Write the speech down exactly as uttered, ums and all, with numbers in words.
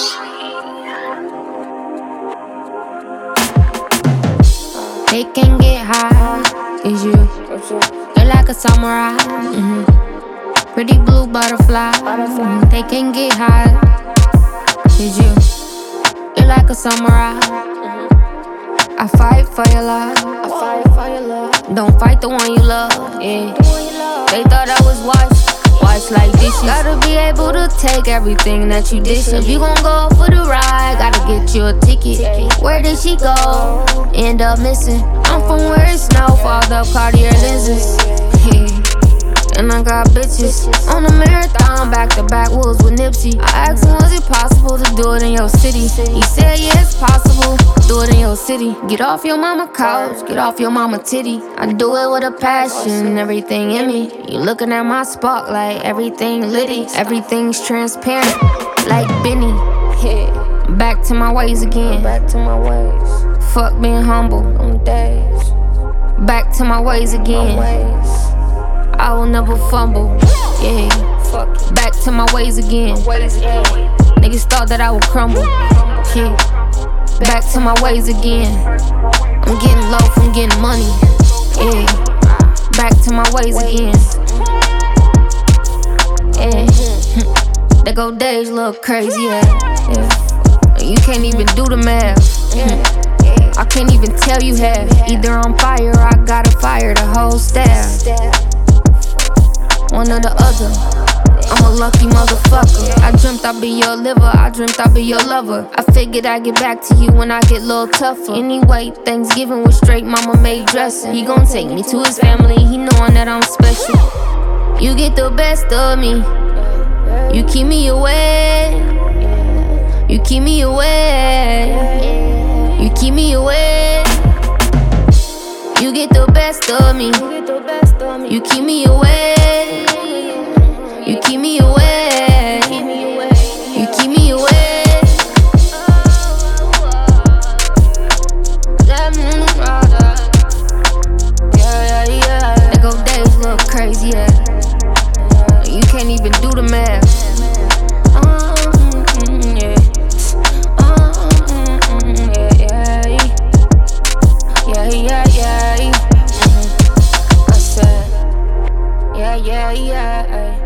They can get high, is you. You're like a samurai. Mm-hmm. Pretty blue butterfly. Mm-hmm. They can get high, is you. You're like a samurai. I fight for your love. I fight for your love. Don't fight the one you love. Yeah. They thought I was washed. Wash like dishes. Gotta be able to take everything that you dish. If you gon' go for the ride, gotta get you a ticket. Where did she go? End up missing. I'm from where it snow, fogged up Cartier lenses. And I got bitches on a marathon, back to back woods with Nipsey. I asked him, was it possible to do it in your city? He said, yeah, it's possible, do it in your city. Get off your mama couch, get off your mama titty. I do it with a passion, everything in me. You looking at my spotlight, everything litty. Everything's transparent, like Benny. Back to my ways again. Back to my ways. Fuck being humble on days. Back to my ways again. I will never fumble, yeah. Back to my ways again. Niggas thought that I would crumble, yeah. Back to my ways again. I'm getting low from getting money, yeah. Back to my ways again, yeah. They go days look crazy, yeah, yeah. You can't even do the math. I can't even tell you half. Either on fire or I gotta fire the whole staff. One or the other, I'm a lucky motherfucker. I dreamt I'd be your liver, I dreamt I'd be your lover. I figured I'd get back to you when I get a little tougher. Anyway, Thanksgiving was straight mama made dressing. He gon' take me to his family, he knowin' that I'm special. You get the best of me, you keep me away. You keep me away, you keep me away. You get the best of me, you keep me away. You keep me away. You keep me away. Yeah, yeah, yeah. They go days look crazy, yeah. You can't even do the math. Mm, yeah. Mm, yeah, yeah. Yeah, yeah, yeah. I said, yeah, yeah, yeah.